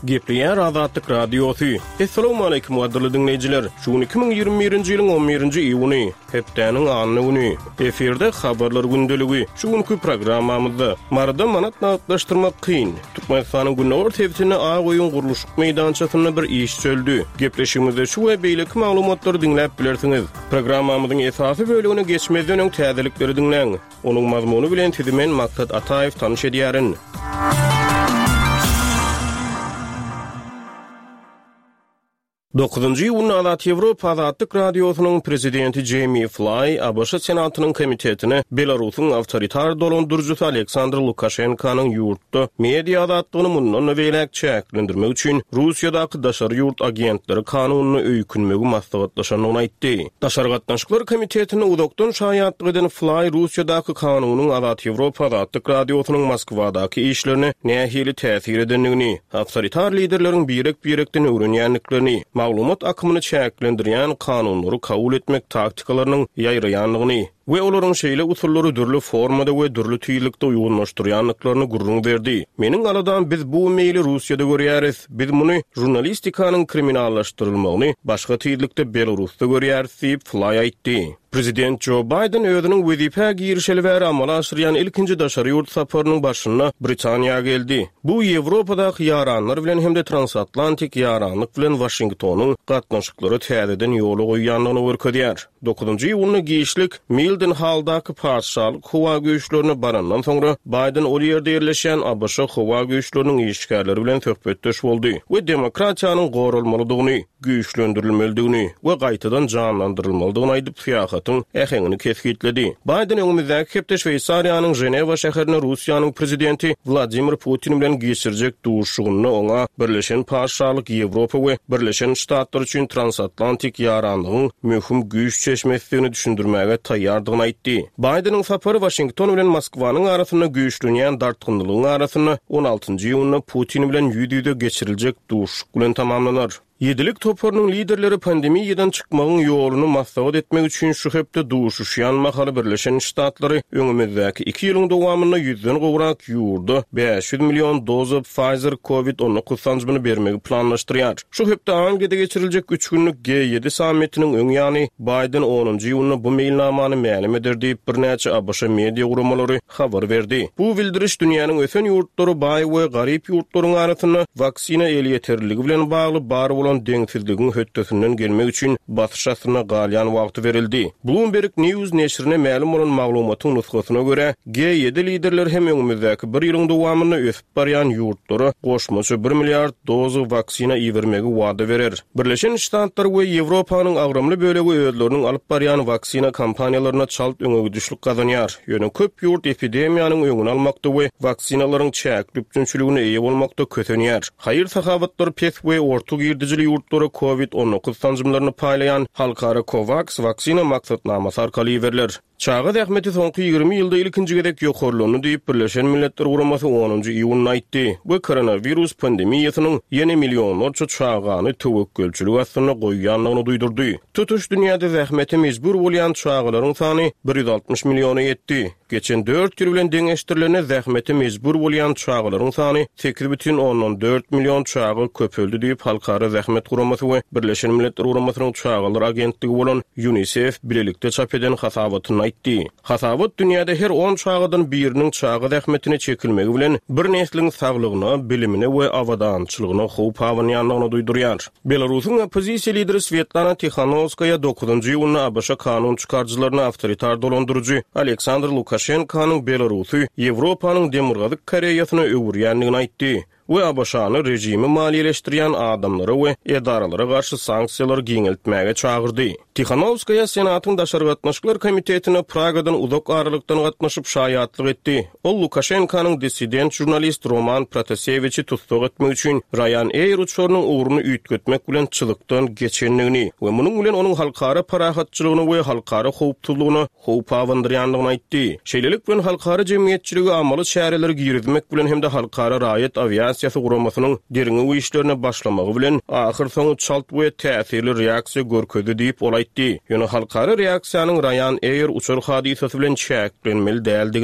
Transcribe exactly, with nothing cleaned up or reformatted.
Gepriyer Azatlyk Radiosu. Assalamu alaykum wadyrly dinleyijiler. Şu iki bin ýygrimi birinji ýylyň on birinji iýuny, hepdeniň anyny güni. Eferde habarlar gündeligi. Şu günkü programmamyzda marada manat natlaşdyrmak kyn. Türkmenistanyň Günnur tebitine A goýun guruluşyk meýdançasyna bir iş çöldü. Gepleşigimizde şu we beýleki maglumatlary dinläp bilersiňiz. Programmamyzyň esasy bölügine geçmezden öň täzelikleri dinleň. Onuň mazmuny bilen tizimen Maksat Ataýew tanyş edýärin. dokuzuncu iýun Azat Ýewropa Azatlyk Radiosynyň prezidenti Jamie Fly, A B Ş Senatynyň komitetine Belarusyň awtoritar dolandyrjysy Aleksandr Lukashenkanyň ýurtda media azatlygyny mundan öwelek çäklendirmek üçin Russiýadaky daşary ýurt agentleri kanunyny öýkünmegi maslahatlaşanyny aýtdy. Daşary gatnaşyklar komitetine uzakdan şaýatlyk eden Fly Russiýadaky kanunyň Azat Ýewropa Azatlyk Radiosynyň Moskwadaky işlerine nähili täsir edenligini, awtoritar liderleriň birek-birekden öwrenýänliklerini, maglumat akymyny çäklendirýän kanunlary kabul etmek taktikalarının ýaýraýanlygyny we olaryň şeýle usullary dürli formada we dürli tüýlikde uýgunlaşdyrýanlyklaryny gurrun berdi. Meniň aladan biz bu meýli Russiýada görýäris. Biz muny jurnalistikanyň kriminallaşdyrylmagyny başga tüýlikde Belarusda görýäris diýip Fly aýtdy. Prezident Joe Biden özüniň wezipe girişeli we amala aşyrýan ilkinji daşary ýurt saparynyň başyna Britaniýa geldi. Bu Ýewropadaky ýaranlar bilen hemde transatlantik ýaranlyk bilen Washingtonyň gatnaşyklary täzeden ýoly goýýanlygyny görkezýär. dokuzuncu iýuny giýişlik Milden Halldaky paşalyk howa güýçlerini barandan soňra Biden ol ýerde ýerleşen A B Ş howa güýçleriniň işgärleri bilen söhbetdeş boldy we demokratiýanyň gorulmalydygyny, güýçlendirilmelidigini we gaýtadan janlandyrylmalydygyny aýdyp syýasatyň ähengini kesgitledi. Biden öňümizde hepde Şweýsariýanyň Ženewa şäherine Russiýanyň prezidenti Vladimir Putin bilen geçirjek duşugyny oňa Birleşen Paşalyk Ýewropa we Birleşen Ştatlar üçin transatlantik ýaranlygyň möhüm güýç çeşmesini düşündirmäge taýýardygyny aýtdy. Bidenin sapary Washington bilen Moskwanyň arasyna güýçlenýän dartgynlygyň arasyna on altıncı iýunda Putin bilen ýüzüde geçiriljek duşuk bilen tamamlanar. Yedilik toparynyň liderleri pandemiýadan çykmagyň ýoluny maslahat etmek üçin şu hepde duşuşýan mahaly Birleşen Ştatlary öňümizdäki iki ýylyň dowamyna ýüzden gowrak ýurda beş yüz million doza Pfizer Covid on dokuz sanjyny bermegi planlaşdyrýar. Şu hepde Angliýada geçiriljek üç günlük G ýedi sammitiniň öňýany Biden onuncu iýunda bu meýilnamany ma'lum ederdi diýip bir näçe A B Ş media guramalary habar berdi. Bu bildiriş dünýäniň ösen ýurtlary baý we garyp ýurtlaryň arasyna vaksina eli ýeterligi bilen bagly bar olan deňsizligiň höttesinden gelmek üçin batyşasyna galýan wagty berildi. Bloomberg News neşrine ma'lum bolan maglumatyň nusgasyna görä, G ýedi liderler hem öňümüzdäki bir ýylyň dowamyny ösüp barýan ýurtlary goşmaça bir milliard doza vaksina iýermegi wada berer. Birleşen Ştatlar we Ýewropanyň agramly bölegi özleriniň alyp barýan vaksina kampaniýalaryna çalt öňüdüşlik gazanýar. Ýöne köp ýurt epidemiýanyň öňüni almakda we vaksinalaryň çäklenipçiligine eýe bolmakda kötenýär. Haýyr sahabatlar pes we orta girdijilik ýurtlary Covid on dokuz sanjymlaryny paýlayan halkara COVAX vaksina maksatnamasy arkaly berler. Çağı ähmeti soňky ýygrimi ýylda ilkinji gedek ýokarlygyny diýip Birleşen Milletler Guramasy onuncu iýuny aýtdy. Bu koronavirus pandemiýasynyň ýene millionlarça çağany töwekkülçilik astyna goýýanlygyny duýdurdy. Tutuş dünýäde zähmeti mejbur bolýan çağlaryň sany bir yüz altmış milliona ýetdi. Geçen dört ýyl bilen deňeşdirilene zähmeti mejbur bolýan çağlaryň sany sekiz бүтүн oňdan dört million çağı köpeldi diýip Halkara Zähmet Guramasy we Birleşen Milletler Guramasynyň çağlar agentligi bolan UNICEF bilelikde çap eden hasabatyny aýtdy. Hasabat dünýäde her on çağdan biriniň çağı zähmetine çekilmegi bilen bir nesliň saglygyna, bilimine we awadançylygyna howp hawanýanlygyny duýdurýar. Belarusyň opozisiýa lideri Svetlana Tikhanovskaya dokuzuncu iýunda A B Ş kanun çykarjylaryna awtoritar dolandyrjy Aleksandr Lukashenkanyň Belarusy Ýewropanyň demirgazyk Koreýasyna öwürýänligini aýtdy. we A B Ş'ny rejimi maliýeleşdirýän adamlara we edaralara garşy sanksiýalar giňeltmäge çağırdy. Tikhanovskaya Senatyň daşary gatnaşyklar komitetine Pragadan uzak aralykdan gatnaşyp şaýatlyk etdi. Ol Lukashenkanyň dissident jurnalist Roman Protaseviçi tutsak etmek üçin Ryanair uçarynyň uğruny üýtgetmek bilen çylykdan geçenligini we munyň bilen onuň halkara parahatçylygyny we halkara howptulugyny howp awandyrýanlygyny aýtdy. Şeýlelik bilen halkara jemgyýetçiligi amaly şäherleri girizmek bilen hemde halkara raýat aviasiýasy guramasynyň deriňi işlerine başlamagy bilen ahir soňy çalt we täsirli reaksiýa görkezdi diýip ol aýtdy. Ýöne halkara reaksiýanyň Ryanair uçar hadisasy bilen çäklenmeli däldigini